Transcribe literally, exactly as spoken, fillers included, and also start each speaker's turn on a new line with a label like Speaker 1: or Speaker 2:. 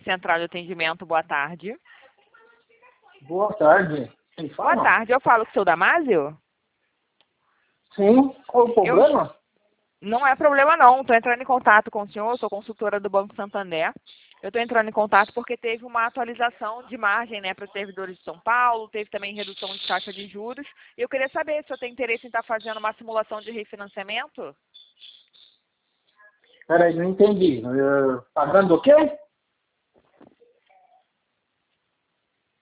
Speaker 1: Central de Atendimento, boa tarde.
Speaker 2: Boa tarde. Quem fala?
Speaker 1: Boa tarde, eu falo com o seu Damásio?
Speaker 2: Sim, qual o problema?
Speaker 1: Eu... Não é problema não, estou entrando em contato com o senhor, sou consultora do Banco Santander. Eu estou entrando em contato porque teve uma atualização de margem, né, para os servidores de São Paulo, teve também redução de taxa de juros. E eu queria saber se o senhor tem interesse em estar fazendo uma simulação de refinanciamento?
Speaker 2: Peraí, não entendi. Uh, pagando o quê?